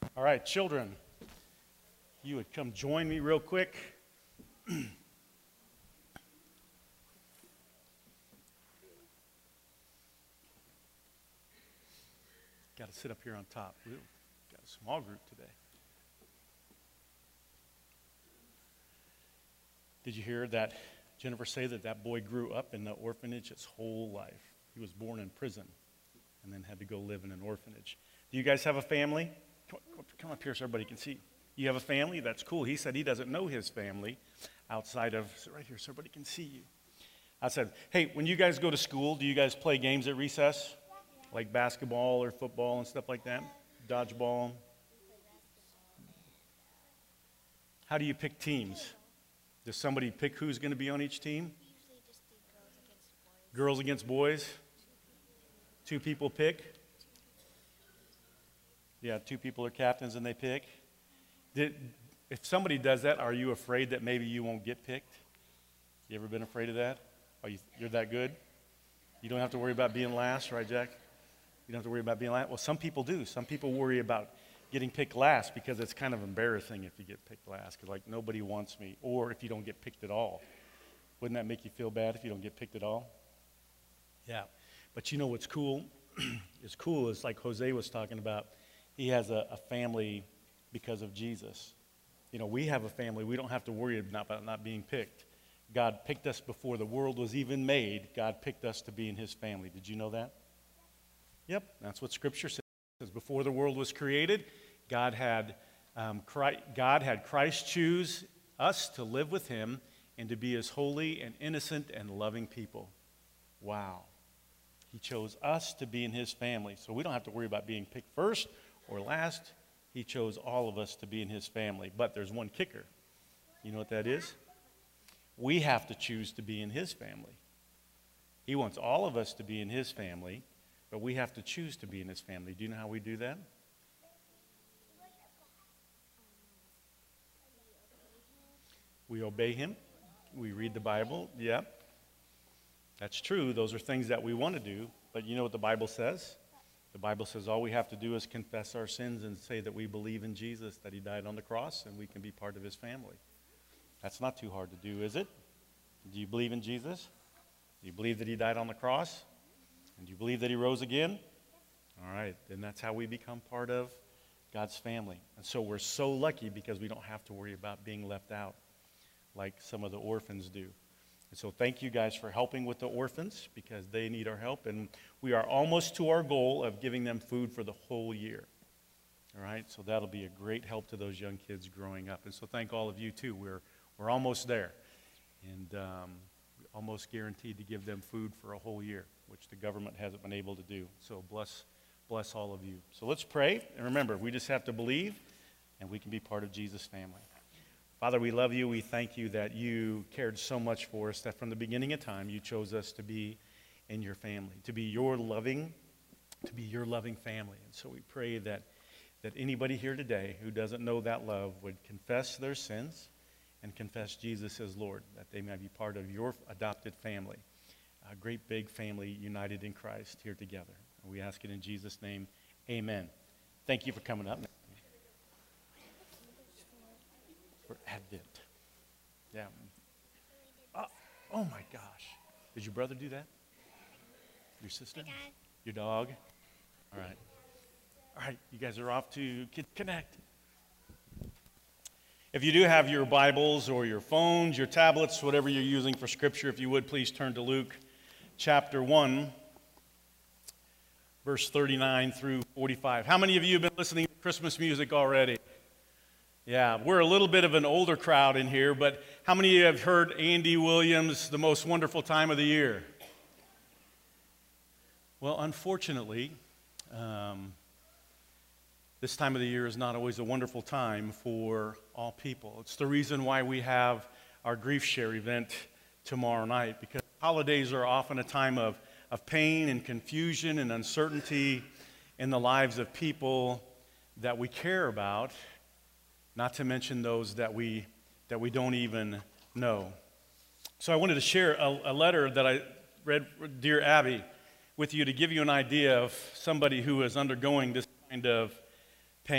All right, children, you would come join me real quick. Got to sit up here on top. We've got a small group today. Did you hear that Jennifer say that boy grew up in the orphanage his whole life? He was born in prison and then had to go live in an orphanage. Do you guys have a family? Come up here so everybody can see. You have a family? That's cool. He said he doesn't know his family outside of, sit right here so everybody can see you. I said, hey, when you guys go to school, do you guys play games at recess? Like basketball or football and stuff like that? Dodgeball? How do you pick teams? Does somebody pick who's going to be on each team? Usually just do Girls against boys? Two people pick? Yeah, two people are captains and they pick. If somebody does that, are you afraid that maybe you won't get picked? You ever been afraid of that? You're that good? You don't have to worry about being last, right, Jack? You don't have to worry about being last? Well, some people do. Some people worry about getting picked last because it's kind of embarrassing if you get picked last, because, like, nobody wants me, or if you don't get picked at all. Wouldn't that make you feel bad if you don't get picked at all? Yeah. But you know what's cool? It's cool is like Jose was talking about. He has a family because of Jesus. You know, we have a family. We don't have to worry about not being picked. God picked us before the world was even made. God picked us to be in his family. Did you know that? Yep, that's what Scripture says. Before the world was created, God had Christ choose us to live with him and to be his holy and innocent and loving people. Wow. He chose us to be in his family. So we don't have to worry about being picked first or last. He chose all of us to be in his family. But there's one kicker. You know what that is? We have to choose to be in his family. He wants all of us to be in his family, but we have to choose to be in his family. Do you know how we do that? We obey him. We read the Bible. Yeah. That's true. Those are things that we want to do. But you know what the Bible says? The Bible says all we have to do is confess our sins and say that we believe in Jesus, that he died on the cross, and we can be part of his family. That's not too hard to do, is it? Do you believe in Jesus? Do you believe that he died on the cross? And do you believe that he rose again? All right, then that's how we become part of God's family. And so we're so lucky because we don't have to worry about being left out like some of the orphans do. And so thank you guys for helping with the orphans because they need our help. And we are almost to our goal of giving them food for the whole year. All right, so that'll be a great help to those young kids growing up. And so thank all of you too. We're almost there. And almost guaranteed to give them food for a whole year, which the government hasn't been able to do. So bless all of you. So let's pray. And remember, we just have to believe, and we can be part of Jesus' family. Father, we love you. We thank you that you cared so much for us, that from the beginning of time you chose us to be in your family, to be your loving family. And so we pray that anybody here today who doesn't know that love would confess their sins and confess Jesus as Lord, that they may be part of your adopted family, a great big family united in Christ here together. And we ask it in Jesus' name, amen. Thank you for coming up. For Advent. Yeah. Oh my gosh. Did your brother do that? Your sister? My dad. Your dog? All right. All right, you guys are off to Kids Connect. If you do have your Bibles or your phones, your tablets, whatever you're using for Scripture, if you would, please turn to Luke chapter 1, verse 39 through 45. How many of you have been listening to Christmas music already? Yeah, we're a little bit of an older crowd in here, but how many of you have heard Andy Williams' The Most Wonderful Time of the Year? Well, unfortunately, this time of the year is not always a wonderful time for all people. It's the reason why we have our Grief Share event tomorrow night, because holidays are often a time of pain and confusion and uncertainty in the lives of people that we care about, not to mention those that we don't even know. So I wanted to share a letter that I read, Dear Abby, with you to give you an idea of somebody who is undergoing this kind of pain.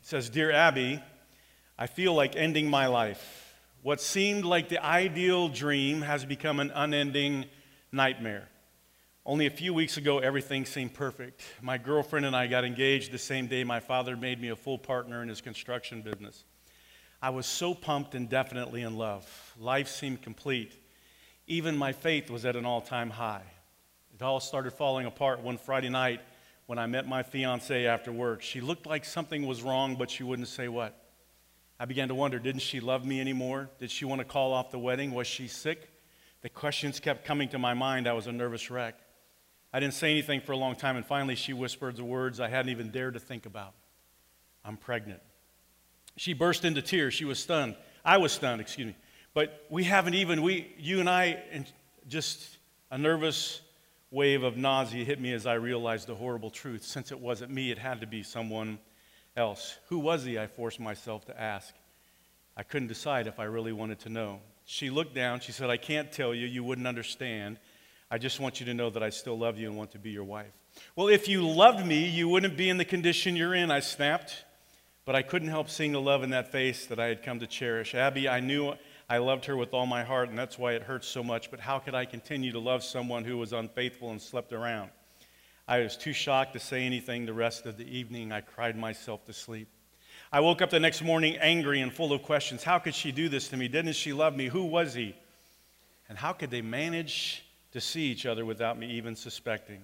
It says, "Dear Abby, I feel like ending my life. What seemed like the ideal dream has become an unending nightmare. Only a few weeks ago, everything seemed perfect. My girlfriend and I got engaged the same day my father made me a full partner in his construction business. I was so pumped and definitely in love. Life seemed complete. Even my faith was at an all-time high. It all started falling apart one Friday night when I met my fiancée after work. She looked like something was wrong, but she wouldn't say what. I began to wonder, didn't she love me anymore? Did she want to call off the wedding? Was she sick? The questions kept coming to my mind. I was a nervous wreck. I didn't say anything for a long time, and finally she whispered the words I hadn't even dared to think about. I'm pregnant. She burst into tears. She was stunned. I was stunned, excuse me. But you and I, and just a nervous wave of nausea hit me as I realized the horrible truth. Since it wasn't me, it had to be someone else. Who was he? I forced myself to ask. I couldn't decide if I really wanted to know. She looked down. She said, I can't tell you. You wouldn't understand. I just want you to know that I still love you and want to be your wife. Well, if you loved me, you wouldn't be in the condition you're in, I snapped. But I couldn't help seeing the love in that face that I had come to cherish. Abby, I knew I loved her with all my heart, and that's why it hurts so much. But how could I continue to love someone who was unfaithful and slept around? I was too shocked to say anything the rest of the evening. I cried myself to sleep. I woke up the next morning angry and full of questions. How could she do this to me? Didn't she love me? Who was he? And how could they manage to see each other without me even suspecting?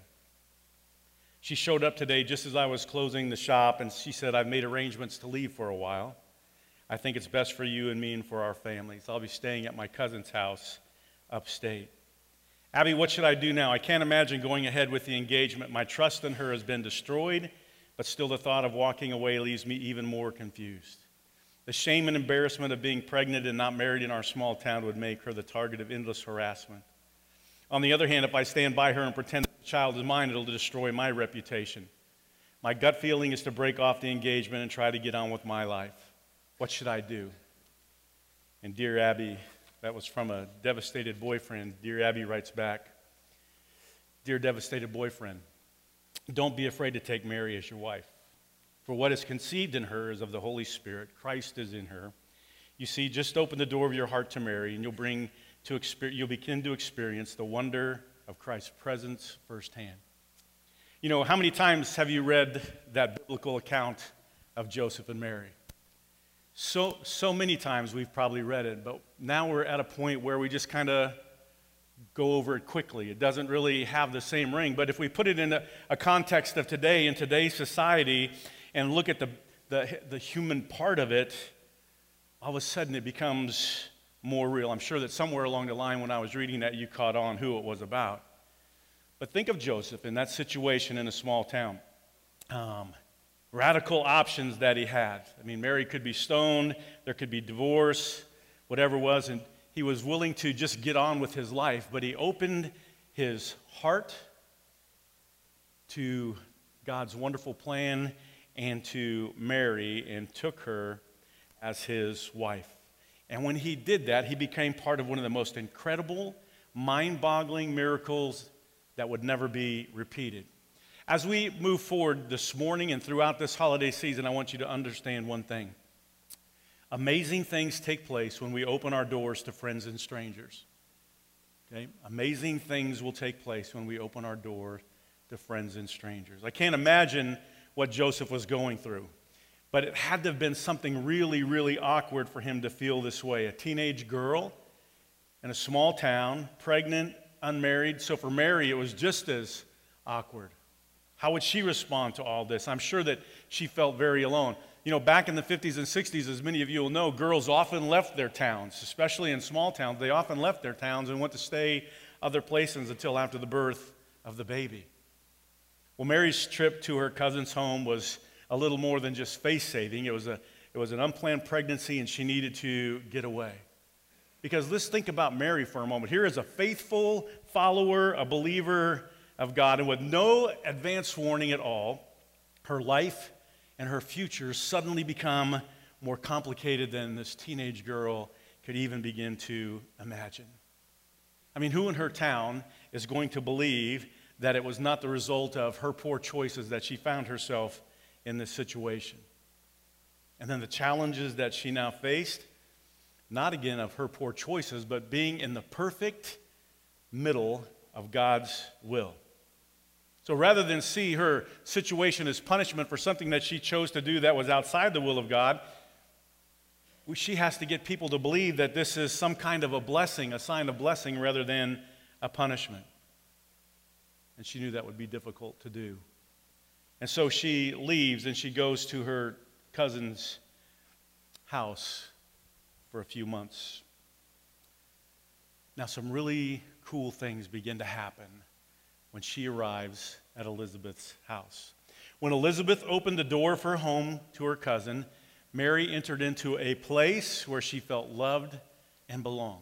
She showed up today just as I was closing the shop, and she said, I've made arrangements to leave for a while. I think it's best for you and me and for our families. I'll be staying at my cousin's house upstate. Abby, what should I do now? I can't imagine going ahead with the engagement. My trust in her has been destroyed, but still the thought of walking away leaves me even more confused. The shame and embarrassment of being pregnant and not married in our small town would make her the target of endless harassment. On the other hand, if I stand by her and pretend that the child is mine, it'll destroy my reputation. My gut feeling is to break off the engagement and try to get on with my life. What should I do? And dear Abby, that was from a devastated boyfriend. Dear Abby writes back, Dear devastated boyfriend, don't be afraid to take Mary as your wife. For what is conceived in her is of the Holy Spirit. Christ is in her. You see, just open the door of your heart to Mary, and you'll begin to experience the wonder of Christ's presence firsthand. You know, how many times have you read that biblical account of Joseph and Mary? So many times we've probably read it, but now we're at a point where we just kind of go over it quickly. It doesn't really have the same ring, but if we put it in a context of today, in today's society, and look at the human part of it, all of a sudden it becomes more real. I'm sure that somewhere along the line when I was reading that, you caught on who it was about. But think of Joseph in that situation in a small town. Radical options that he had. I mean, Mary could be stoned, there could be divorce, whatever it was, and he was willing to just get on with his life, but he opened his heart to God's wonderful plan and to Mary and took her as his wife. And when he did that, he became part of one of the most incredible, mind-boggling miracles that would never be repeated. As we move forward this morning and throughout this holiday season, I want you to understand one thing. Amazing things take place when we open our doors to friends and strangers. Okay? Amazing things will take place when we open our door to friends and strangers. I can't imagine what Joseph was going through, but it had to have been something really, really awkward for him to feel this way. A teenage girl in a small town, pregnant, unmarried. So for Mary, it was just as awkward. How would she respond to all this? I'm sure that she felt very alone. You know, back in the 50s and 60s, as many of you will know, girls often left their towns, especially in small towns. They often left their towns and went to stay other places until after the birth of the baby. Well, Mary's trip to her cousin's home was a little more than just face-saving. It was an unplanned pregnancy, and she needed to get away. Because let's think about Mary for a moment. Here is a faithful follower, a believer of God, and with no advance warning at all, her life and her future suddenly become more complicated than this teenage girl could even begin to imagine. I mean, who in her town is going to believe that it was not the result of her poor choices that she found herself in this situation? And then the challenges that she now faced, not again of her poor choices, but being in the perfect middle of God's will. So rather than see her situation as punishment for something that she chose to do that was outside the will of God, she has to get people to believe that this is some kind of a blessing, a sign of blessing rather than a punishment. And she knew that would be difficult to do. And so she leaves and she goes to her cousin's house for a few months. Now, some really cool things begin to happen when she arrives at Elizabeth's house. When Elizabeth opened the door of her home to her cousin, Mary entered into a place where she felt loved and belonged.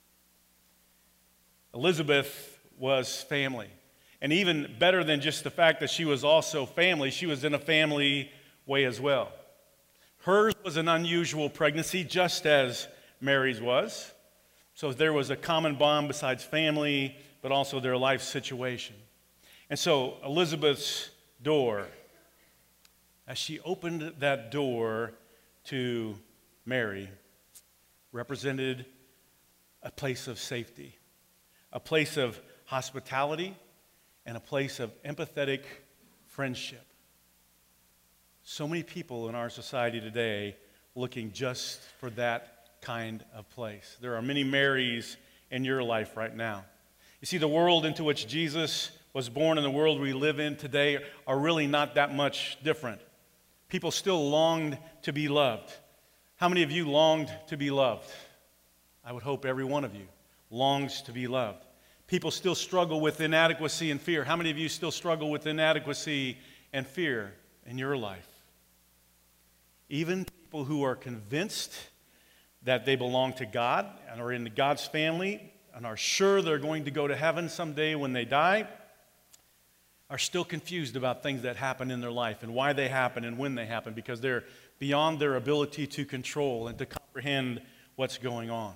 Elizabeth was family. And even better than just the fact that she was also family, she was in a family way as well. Hers was an unusual pregnancy, just as Mary's was. So there was a common bond besides family, but also their life situation. And so Elizabeth's door, as she opened that door to Mary, represented a place of safety, a place of hospitality, and a place of empathetic friendship. So many people in our society today looking just for that kind of place. There are many Marys in your life right now. You see, the world into which Jesus was born and the world we live in today are really not that much different. People still longed to be loved. How many of you longed to be loved? I would hope every one of you longs to be loved. People still struggle with inadequacy and fear. How many of you still struggle with inadequacy and fear in your life? Even people who are convinced that they belong to God and are in God's family and are sure they're going to go to heaven someday when they die are still confused about things that happen in their life and why they happen and when they happen, because they're beyond their ability to control and to comprehend what's going on.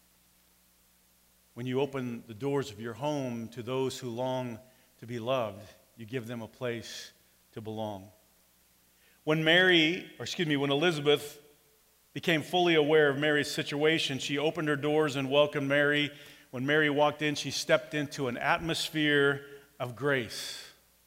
When you open the doors of your home to those who long to be loved, you give them a place to belong. When Elizabeth became fully aware of Mary's situation, she opened her doors and welcomed Mary. When Mary walked in, she stepped into an atmosphere of grace.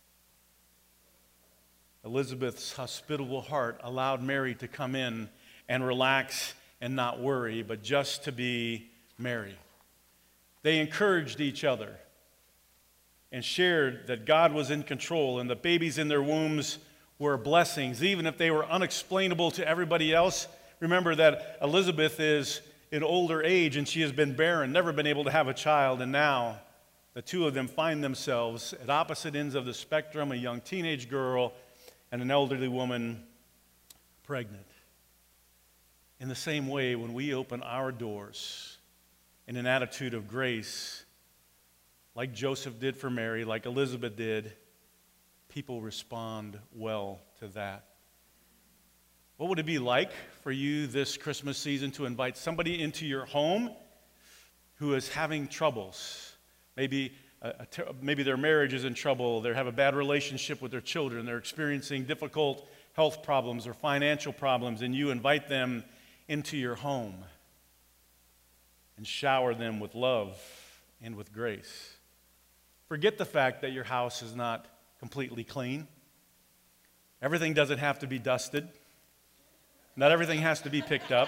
Elizabeth's hospitable heart allowed Mary to come in and relax and not worry, but just to be Mary. They encouraged each other and shared that God was in control and the babies in their wombs were blessings, even if they were unexplainable to everybody else. Remember that Elizabeth is in older age and she has been barren, never been able to have a child, and now the two of them find themselves at opposite ends of the spectrum, a young teenage girl and an elderly woman pregnant. In the same way, when we open our doors in an attitude of grace, like Joseph did for Mary, like Elizabeth did, people respond well to that. What would it be like for you this Christmas season to invite somebody into your home who is having troubles? Maybe their marriage is in trouble, they have a bad relationship with their children, they're experiencing difficult health problems or financial problems, and you invite them into your home and shower them with love and with grace. Forget the fact that your house is not completely clean. Everything doesn't have to be dusted. Not everything has to be picked up.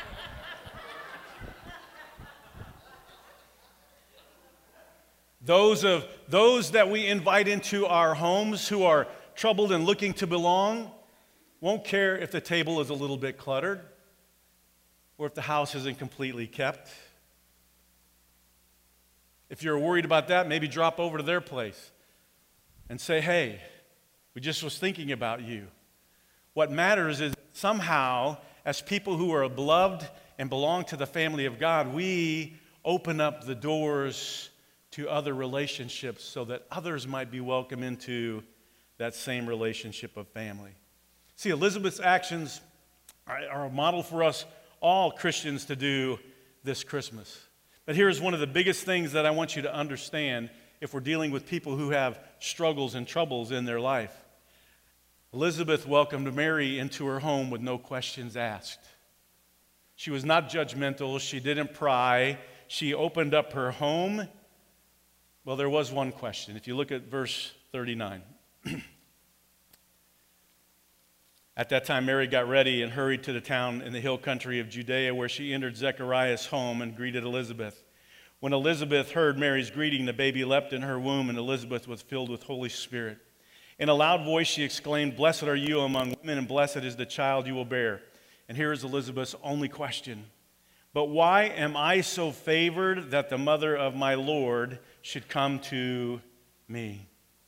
Those that we invite into our homes who are troubled and looking to belong won't care if the table is a little bit cluttered or if the house isn't completely kept. If you're worried about that, maybe drop over to their place and say, hey, we just was thinking about you. What matters is somehow, as people who are beloved and belong to the family of God, we open up the doors to other relationships so that others might be welcome into that same relationship of family. See, Elizabeth's actions are a model for us all Christians to do this Christmas. But here's one of the biggest things that I want you to understand if we're dealing with people who have struggles and troubles in their life. Elizabeth welcomed Mary into her home with no questions asked. She was not judgmental. She didn't pry. She opened up her home. Well, there was one question. If you look at verse 39. At that time, Mary got ready and hurried to the town in the hill country of Judea, where she entered Zechariah's home and greeted Elizabeth. When Elizabeth heard Mary's greeting, the baby leapt in her womb, and Elizabeth was filled with Holy Spirit. In a loud voice she exclaimed, "Blessed are you among women, and blessed is the child you will bear." And here is Elizabeth's only question. "But why am I so favored that the mother of my Lord should come to me?"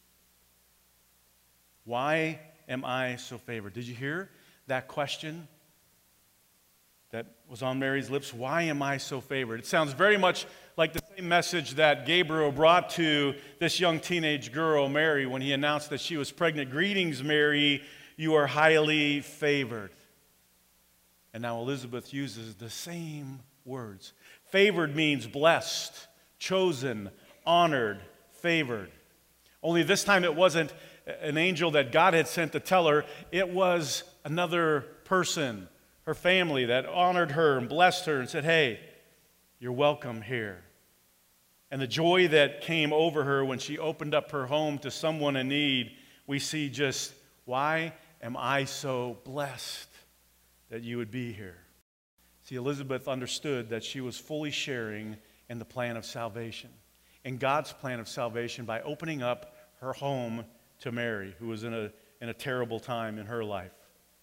Why am I so favored? Did you hear that question that was on Mary's lips? Why am I so favored? It sounds very much like the same message that Gabriel brought to this young teenage girl, Mary, when he announced that she was pregnant. "Greetings, Mary, you are highly favored." And now Elizabeth uses the same words. Favored means blessed, chosen, honored, favored. Only this time it wasn't an angel that God had sent to tell her. It was another person, her family, that honored her and blessed her and said, "Hey, you're welcome here." And the joy that came over her when she opened up her home to someone in need, we see just, why am I so blessed that you would be here? See, Elizabeth understood that she was fully sharing in the plan of salvation, in God's plan of salvation, by opening up her home to Mary, who was in a terrible time in her life.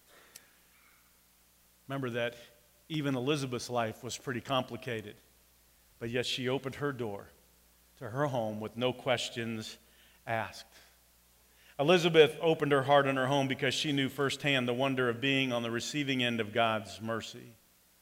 Remember that even Elizabeth's life was pretty complicated, but yet she opened her door to her home with no questions asked. Elizabeth opened her heart and her home because she knew firsthand the wonder of being on the receiving end of God's mercy.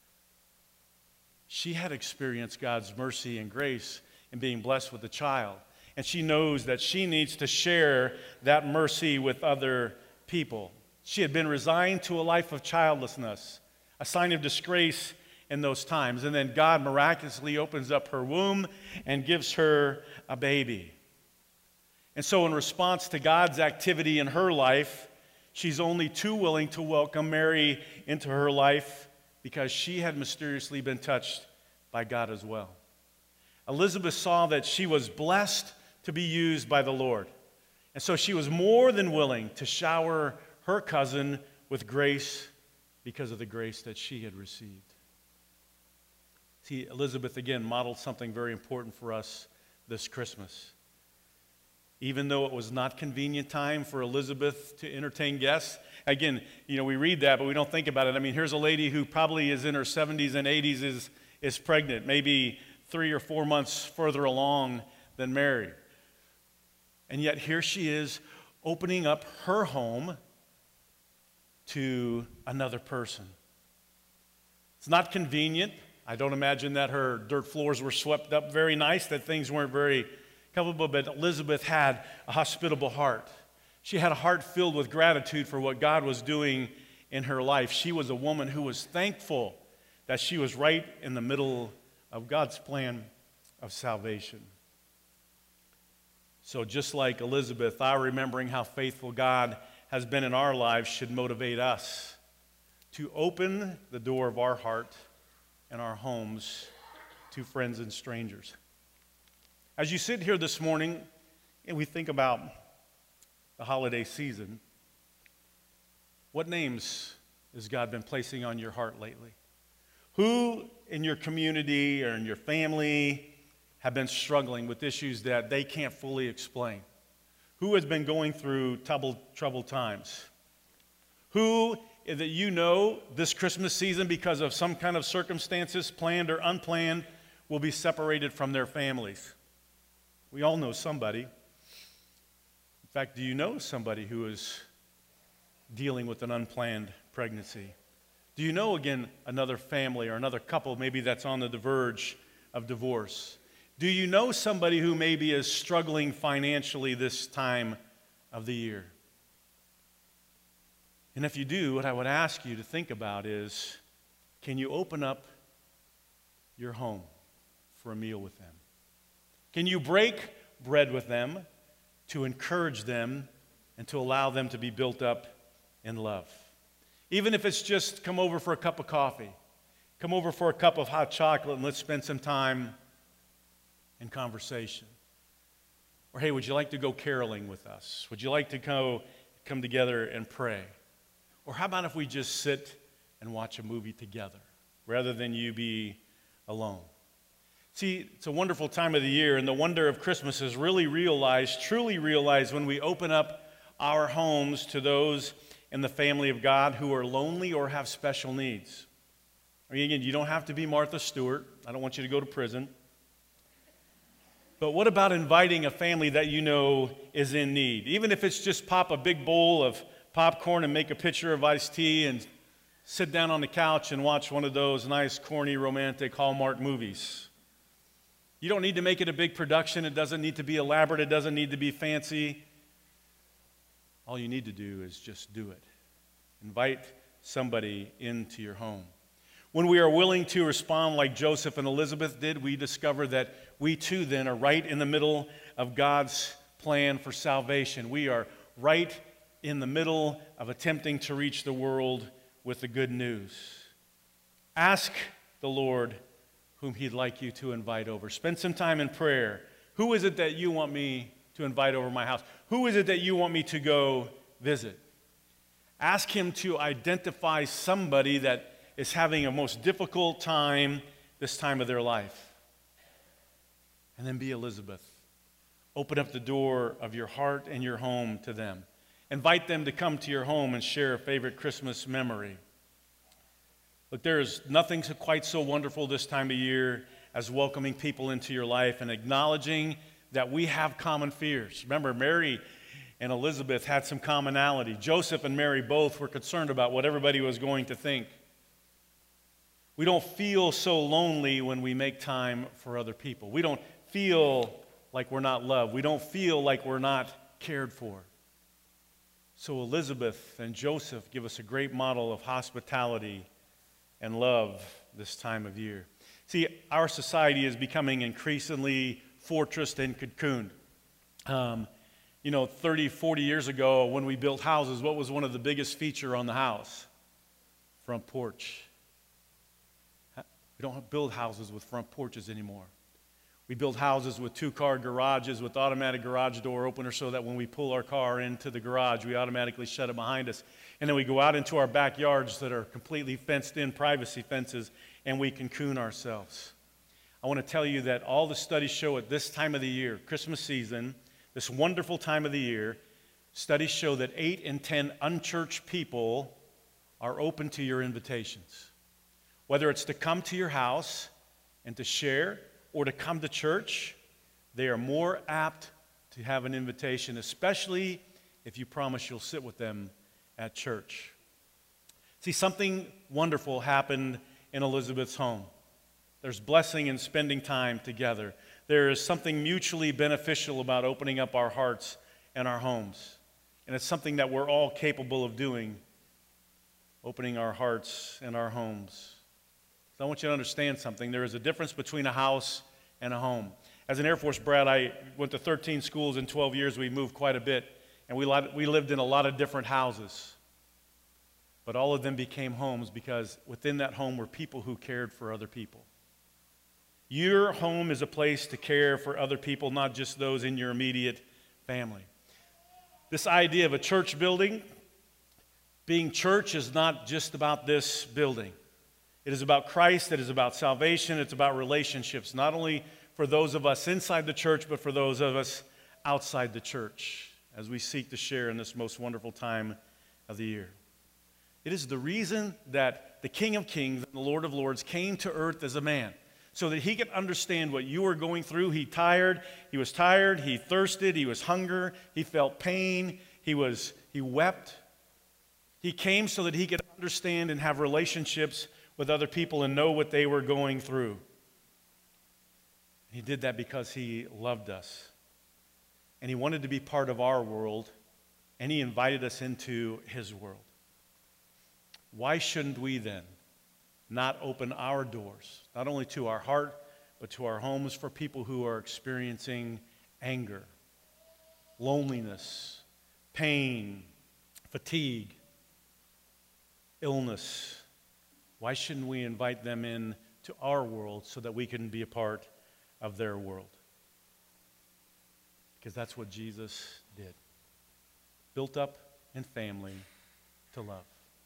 She had experienced God's mercy and grace in being blessed with a child. And she knows that she needs to share that mercy with other people. She had been resigned to a life of childlessness, a sign of disgrace in those times. And then God miraculously opens up her womb and gives her a baby. And so in response to God's activity in her life, she's only too willing to welcome Mary into her life because she had mysteriously been touched by God as well. Elizabeth saw that she was blessed to be used by the Lord. And so she was more than willing to shower her cousin with grace because of the grace that she had received. See, Elizabeth again modeled something very important for us this Christmas. Even though it was not convenient time for Elizabeth to entertain guests, again, we read that, but we don't think about it. I mean, here's a lady who probably is in her 70s and 80s, is pregnant, maybe 3 or 4 months further along than Mary. And yet here she is opening up her home to another person. It's not convenient. I don't imagine that her dirt floors were swept up very nice, that things weren't very comfortable, but Elizabeth had a hospitable heart. She had a heart filled with gratitude for what God was doing in her life. She was a woman who was thankful that she was right in the middle of God's plan of salvation. So just like Elizabeth, our remembering how faithful God has been in our lives should motivate us to open the door of our heart and our homes to friends and strangers. As you sit here this morning and we think about the holiday season, what names has God been placing on your heart lately? Who in your community or in your family have been struggling with issues that they can't fully explain? Who has been going through troubled times? Who that you know this Christmas season, because of some kind of circumstances, planned or unplanned, will be separated from their families? We all know somebody. In fact, do you know somebody who is dealing with an unplanned pregnancy? Do you know, again, another family or another couple maybe that's on the verge of divorce? Do you know somebody who maybe is struggling financially this time of the year? And if you do, what I would ask you to think about is, can you open up your home for a meal with them? Can you break bread with them to encourage them and to allow them to be built up in love. Even if it's just come over for a cup of coffee, come over for a cup of hot chocolate, and let's spend some time in conversation. Or, hey, would you like to go caroling with us? Would you like to come together and pray? Or how about if we just sit and watch a movie together rather than you be alone? See, it's a wonderful time of the year, and the wonder of Christmas is really realized, truly realized, when we open up our homes to those in the family of God who are lonely or have special needs. I mean, again, you don't have to be Martha Stewart. I don't want you to go to prison. But what about inviting a family that you know is in need? Even if it's just pop a big bowl of popcorn and make a pitcher of iced tea and sit down on the couch and watch one of those nice, corny, romantic Hallmark movies. You don't need to make it a big production. It doesn't need to be elaborate. It doesn't need to be fancy. All you need to do is just do it. Invite somebody into your home. When we are willing to respond like Joseph and Elizabeth did, we discover that we too then are right in the middle of God's plan for salvation. We are right in the middle of attempting to reach the world with the good news. Ask the Lord whom He'd like you to invite over. Spend some time in prayer. Who is it that you want me to invite over my house? Who is it that you want me to go visit? Ask Him to identify somebody that is having a most difficult time this time of their life. And then be Elizabeth. Open up the door of your heart and your home to them. Invite them to come to your home and share a favorite Christmas memory. Look, there is nothing quite so wonderful this time of year as welcoming people into your life and acknowledging that we have common fears. Remember, Mary and Elizabeth had some commonality. Joseph and Mary both were concerned about what everybody was going to think. We don't feel so lonely when we make time for other people. We don't feel like we're not loved. We don't feel like we're not cared for. So Elizabeth and Joseph give us a great model of hospitality and love this time of year. See, our society is becoming increasingly fortressed and cocooned. 30, 40 years ago when we built houses, what was one of the biggest features on the house? Front porch. We don't build houses with front porches anymore. We build houses with two-car garages with automatic garage door opener so that when we pull our car into the garage, we automatically shut it behind us. And then we go out into our backyards that are completely fenced in, privacy fences, and we cocoon ourselves. I want to tell you that all the studies show at this time of the year, Christmas season, this wonderful time of the year, studies show that 8 in 10 unchurched people are open to your invitations. Whether it's to come to your house and to share or to come to church, they are more apt to have an invitation, especially if you promise you'll sit with them at church. See, something wonderful happened in Elizabeth's home. There's blessing in spending time together. There is something mutually beneficial about opening up our hearts and our homes. And it's something that we're all capable of doing, opening our hearts and our homes. So I want you to understand something. There is a difference between a house and a home. As an Air Force brat, I went to 13 schools in 12 years. We moved quite a bit, and we lived in a lot of different houses. But all of them became homes because within that home were people who cared for other people. Your home is a place to care for other people, not just those in your immediate family. This idea of a church building, being church is not just about this building. It is about Christ. It is about salvation. It's about relationships, not only for those of us inside the church, but for those of us outside the church as we seek to share in this most wonderful time of the year. It is the reason that the King of Kings and the Lord of Lords came to earth as a man, so that He could understand what you were going through. He was tired, He thirsted, He was hungry, He felt pain, He wept. He came so that He could understand and have relationships with other people and know what they were going through. He did that because He loved us. And He wanted to be part of our world, and He invited us into His world. Why shouldn't we then not open our doors, not only to our heart, but to our homes for people who are experiencing anger, loneliness, pain, fatigue, illness. Why shouldn't we invite them in to our world so that we can be a part of their world? Because that's what Jesus did. Built up in family to love.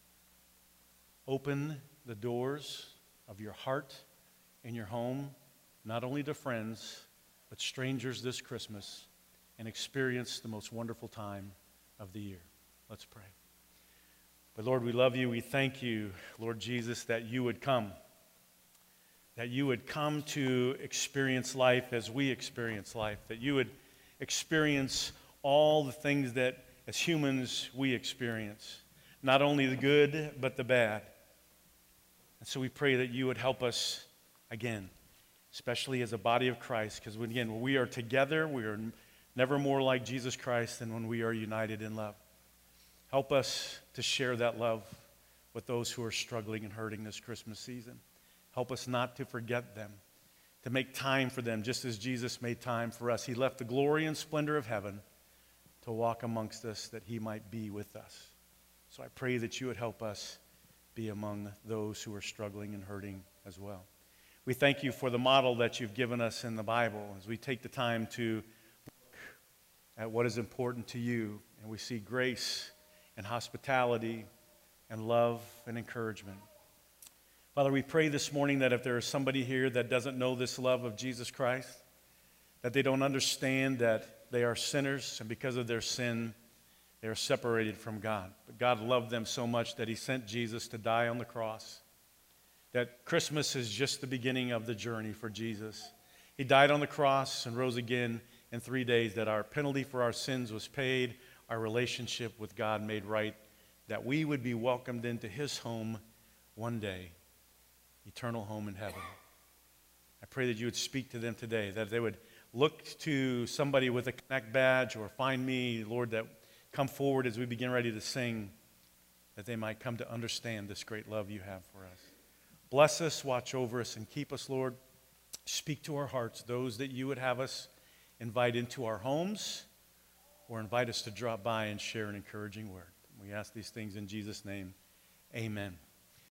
Open the doors of your heart and your home, not only to friends, but strangers this Christmas, and experience the most wonderful time of the year. Let's pray. But Lord, we love you. We thank you, Lord Jesus, that you would come. That you would come to experience life as we experience life. That you would experience all the things that as humans we experience. Not only the good, but the bad. And so we pray that you would help us again, especially as a body of Christ, because when we are together, we are never more like Jesus Christ than when we are united in love. Help us to share that love with those who are struggling and hurting this Christmas season. Help us not to forget them, to make time for them, just as Jesus made time for us. He left the glory and splendor of heaven to walk amongst us that he might be with us. So I pray that you would help us be among those who are struggling and hurting as well. We thank you for the model that you've given us in the Bible as we take the time to look at what is important to you, and we see grace and hospitality and love and encouragement. Father, we pray this morning that if there is somebody here that doesn't know this love of Jesus Christ, that they don't understand that they are sinners, and because of their sin, they are separated from God. But God loved them so much that he sent Jesus to die on the cross. That Christmas is just the beginning of the journey for Jesus. He died on the cross and rose again in 3 days, that our penalty for our sins was paid, our relationship with God made right, that we would be welcomed into his home one day, eternal home in heaven. I pray that you would speak to them today, that they would look to somebody with a Connect badge or find me, Lord, that come forward as we begin ready to sing, that they might come to understand this great love you have for us. Bless us, watch over us, and keep us, Lord. Speak to our hearts, those that you would have us invite into our homes or invite us to drop by and share an encouraging word. We ask these things in Jesus' name. Amen.